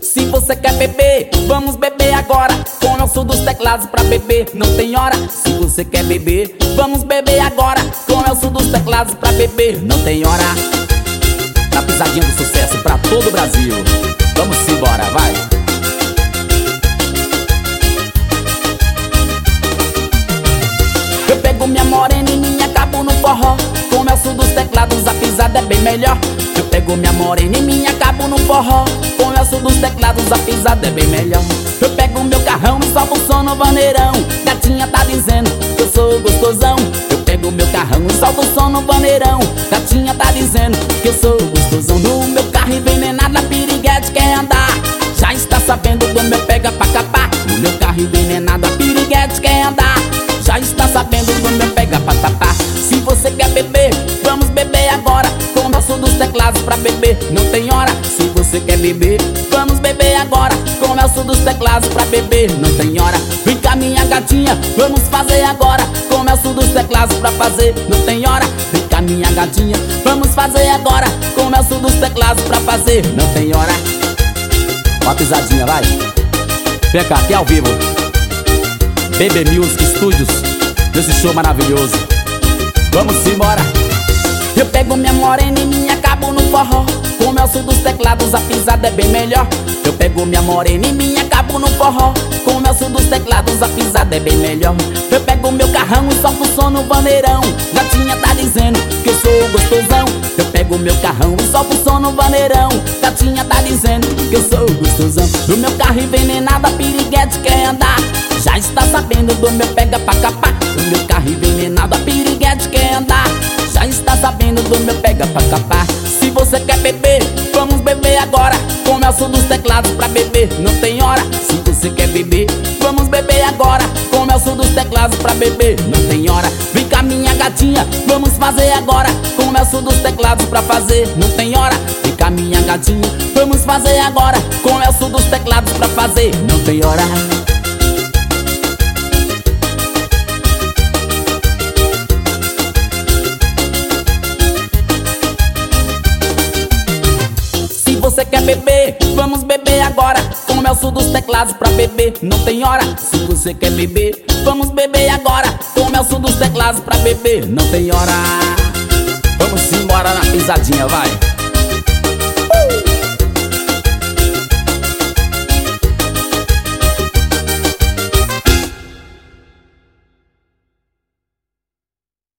Se você quer beber, vamos beber agora. Com o som dos teclados pra beber, não tem hora. Se você quer beber, vamos beber agora. Com o som dos teclados pra beber, não tem hora. Na pisadinha do sucesso pra todo o Brasil. Vamos embora, vai. Eu pego minha morena e me acabo no forró. Com o som dos teclados a pisada é bem melhor. Eu pego minha morena e me acabo no forró. Com o som dos teclados a pisada é bem melhor. Eu pego meu carrão e solto o som no vaneirão. Gatinha tá dizendo que eu sou gostosão. Eu pego meu carrão e solto o som no vaneirão. Gatinha tá dizendo que eu sou gostosão. No meu carro envenenado a piriguete quer andar. Já está sabendo do meu pega pra capar. No meu carro envenenado a piriguete quer andar. Já está sabendo do meu pega pra tapar. Se você quer beber, vamos beber agora. Com o som dos teclados pra beber, não tem hora. Se você quer beber, vamos beber agora. Com o som dos teclados pra beber, não tem hora. Vem cá minha gatinha, vamos fazer agora. Com o som dos teclados pra fazer, não tem hora. Vem cá minha gatinha, vamos fazer agora. Com o som dos teclados pra fazer, não tem hora. Uma pisadinha, vai. Vem cá, aqui ao vivo BB Music Studios, nesse show maravilhoso. Vamos embora. Eu pego minha morena e me acabo no forró. Com o som dos teclados a pisada é bem melhor. Eu pego minha morena e me acabo no forró. Com o som dos teclados a pisada é bem melhor. Eu pego meu carrão e solto o som no vaneirão. Gatinha tá dizendo que eu sou gostosão. Eu pego meu carrão e solto o som no vaneirão. Gatinha tá dizendo que eu sou gostosão. No meu carro envenenado a piriguete quer andar. Já está sabendo do meu pega pra capar. No meu carro envenenado a piriguete quer andar. Já está sabendo do meu pega pra capar. Se você quer beber, vamos beber agora. Com o som dos teclados pra beber, não tem hora. Se você quer beber, vamos beber agora. Com o som dos teclados pra beber, não tem hora. Vem cá minha gatinha, vamos fazer agora. Com o som dos teclados pra fazer, não tem hora. Vem cá minha gatinha, vamos fazer agora. Com o som dos teclados pra fazer, não tem hora. Se você quer beber, vamos beber agora. Com o som dos teclados pra beber, não tem hora. Se você quer beber, vamos beber agora. Com o som dos teclados pra beber, não tem hora. Vamos embora na pisadinha, vai.